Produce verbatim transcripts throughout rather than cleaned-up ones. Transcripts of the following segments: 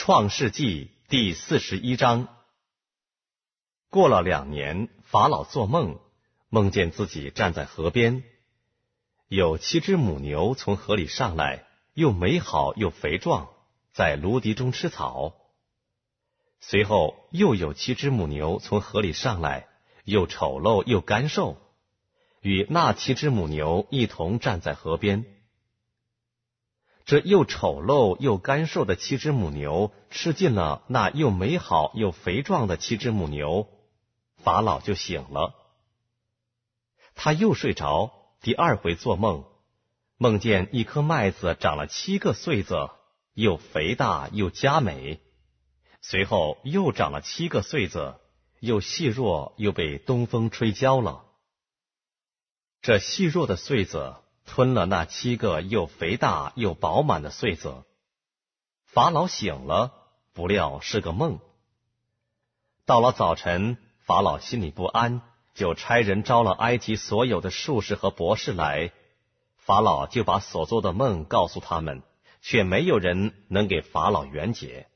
创世纪第四十一章。过了两年，法老做梦，梦见自己站在河边，有七只母牛从河里上来，又美好又肥壮，在芦荻中吃草。随后又有七只母牛从河里上来，又丑陋又干瘦，与那七只母牛一同站在河边。这又丑陋又干瘦的七只母牛吃尽了那又美好又肥壮的七只母牛，法老就醒了。他又睡着，第二回做梦，梦见一颗麦子长了七个穗子，又肥大又佳美。随后又长了七个穗子，又细弱又被东风吹焦了。这细弱的穗子吞了那七个又肥大又饱满的穗子。法老醒了，不料是个梦。到了早晨，法老心里不安，就差人招了埃及所有的术士和博士来。法老就把所做的梦告诉他们，却没有人能给法老圆解。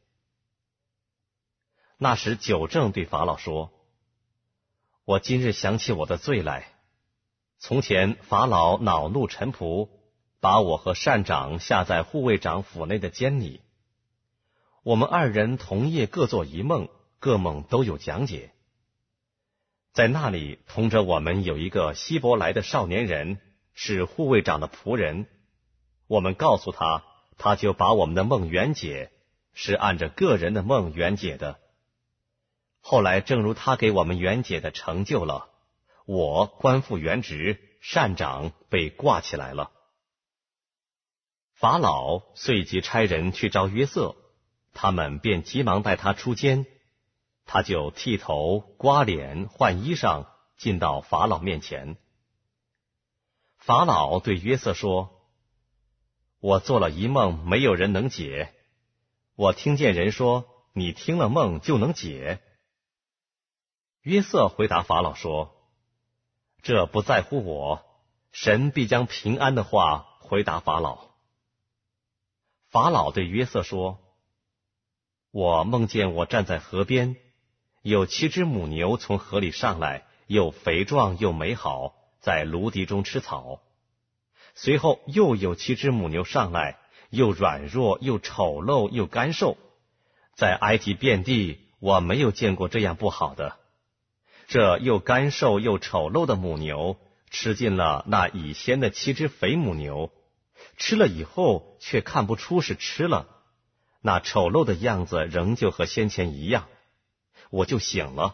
那时九正对法老说：我今日想起我的罪来。从前法老恼怒臣仆，把我和善长下在护卫长府内的监里。我们二人同夜各做一梦，各梦都有讲解。在那里同着我们有一个希伯来的少年人，是护卫长的仆人。我们告诉他，他就把我们的梦圆解，是按着个人的梦圆解的。后来正如他给我们圆解的成就了，我官复原职，善长被挂起来了。法老遂即差人去招约瑟，他们便急忙带他出监。他就剃头、刮脸、换衣裳，进到法老面前。法老对约瑟说：我做了一梦，没有人能解。我听见人说，你听了梦就能解。约瑟回答法老说：这不在乎我，神必将平安的话回答法老。法老对约瑟说：我梦见我站在河边，有七只母牛从河里上来，又肥壮又美好，在芦荻中吃草。随后又有七只母牛上来，又软弱又丑陋又干瘦，在埃及遍地我没有见过这样不好的。这又干瘦又丑陋的母牛吃尽了那已先的七只肥母牛，吃了以后却看不出是吃了，那丑陋的样子仍旧和先前一样。我就醒了。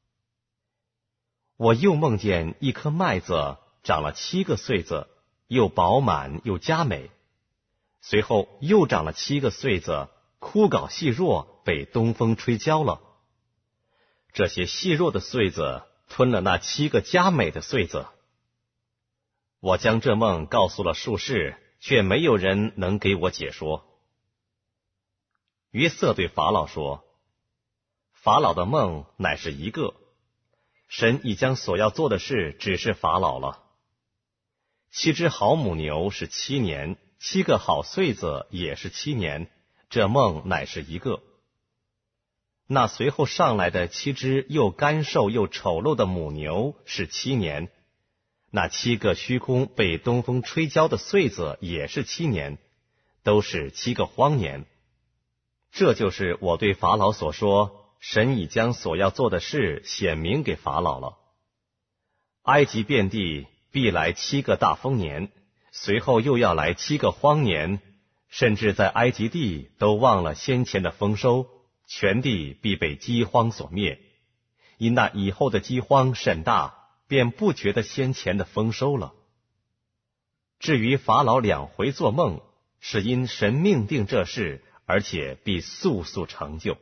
我又梦见一颗麦子长了七个穗子，又饱满又佳美。随后又长了七个穗子，枯槁细弱，被东风吹焦了。这些细弱的穗子吞了那七个佳美的穗子。我将这梦告诉了术士，却没有人能给我解说。约瑟对法老说：法老的梦乃是一个，神已将所要做的事指示法老了。七只好母牛是七年，七个好穗子也是七年，这梦乃是一个。那随后上来的七只又干瘦又丑陋的母牛是七年，那七个虚空被东风吹焦的穗子也是七年，都是七个荒年。这就是我对法老所说，神已将所要做的事显明给法老了。埃及遍地必来七个大丰年，随后又要来七个荒年，甚至在埃及地都忘了先前的丰收，全地必被饥荒所灭。因那以后的饥荒甚大，便不觉得先前的丰收了。至于法老两回做梦，是因神命定这事，而且必速速成就。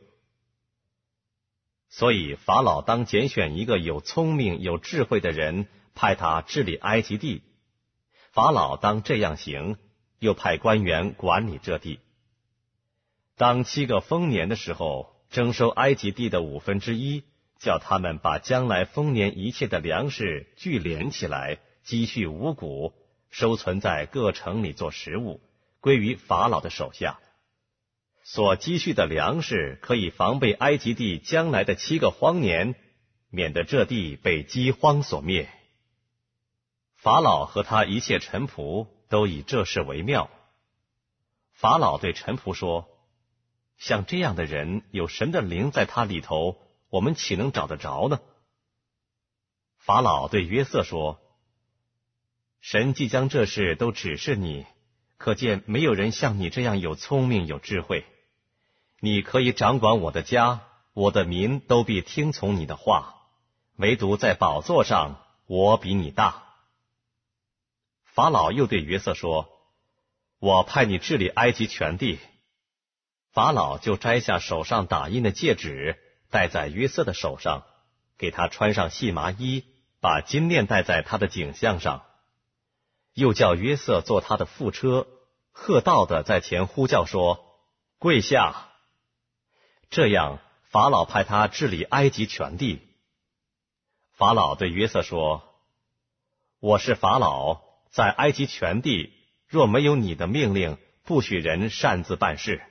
所以法老当拣选一个有聪明有智慧的人，派他治理埃及地。法老当这样行，又派官员管理这地。当七个丰年的时候，征收埃及地的五分之一，叫他们把将来丰年一切的粮食聚敛起来，积蓄五谷，收存在各城里做食物，归于法老的手下。 所积蓄的粮食可以防备埃及地将来的七个荒年，免得这地被饥荒所灭。法老和他一切臣仆都以这事为妙。法老对臣仆说，像这样的人，有神的灵在他里头，我们岂能找得着呢？法老对约瑟说，神既将这事都指示你，可见没有人像你这样有聪明有智慧。你可以掌管我的家，我的民都必听从你的话，唯独在宝座上，我比你大。法老又对约瑟说，我派你治理埃及全地。法老就摘下手上打印的戒指，戴在约瑟的手上，给他穿上细麻衣，把金链戴在他的颈项上，又叫约瑟坐他的副车，喝道的在前呼叫说，跪下。这样法老派他治理埃及全地。法老对约瑟说，我是法老，在埃及全地若没有你的命令，不许人擅自办事。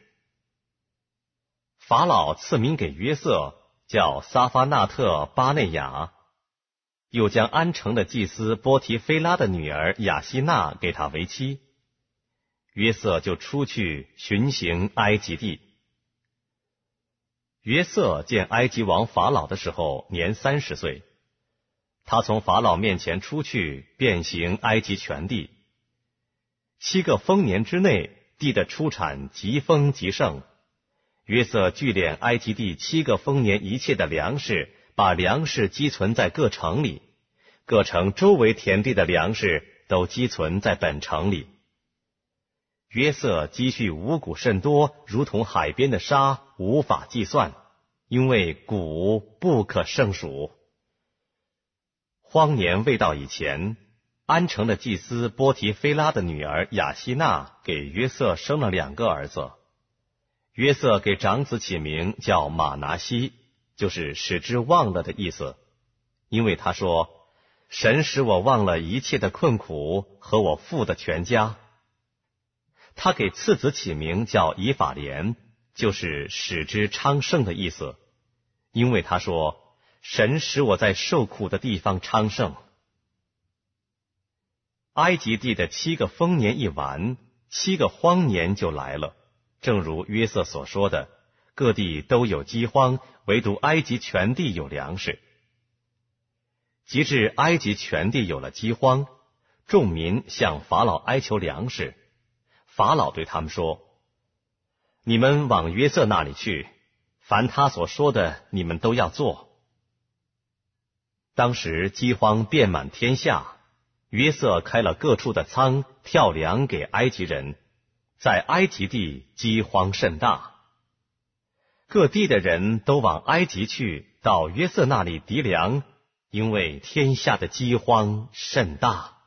法老赐名给约瑟，叫撒法纳特巴内亚，又将安城的祭司波提菲拉的女儿雅西娜给他为妻。约瑟就出去巡行埃及地。约瑟见埃及王法老的时候年三十岁，他从法老面前出去，遍行埃及全地。七个丰年之内，地的出产极丰极盛。约瑟聚敛埃及地七个丰年一切的粮食，把粮食积存在各城里，各城周围田地的粮食都积存在本城里。约瑟积蓄五谷甚多，如同海边的沙，无法计算，因为谷不可胜数。荒年未到以前，安城的祭司波提菲拉的女儿雅西娜给约瑟生了两个儿子。约瑟给长子起名叫马拿西，就是使之忘了的意思，因为他说，神使我忘了一切的困苦和我父的全家。他给次子起名叫以法莲，就是使之昌盛的意思，因为他说，神使我在受苦的地方昌盛。埃及地的七个丰年一完，七个荒年就来了，正如约瑟所说的，各地都有饥荒，唯独埃及全地有粮食。及至埃及全地有了饥荒，众民向法老哀求粮食。法老对他们说，你们往约瑟那里去，凡他所说的，你们都要做。当时饥荒遍满天下，约瑟开了各处的仓，调粮给埃及人，在埃及地饥荒甚大。各地的人都往埃及去，到约瑟那里籴粮，因为天下的饥荒甚大。